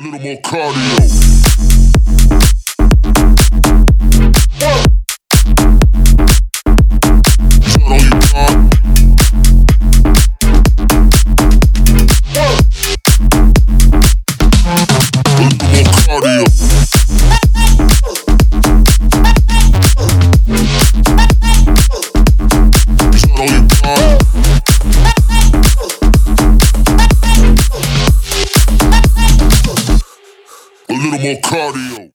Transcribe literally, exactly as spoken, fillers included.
little more cardio. Turn on your mind. A little more cardio. Turn on your mind. A little more cardio.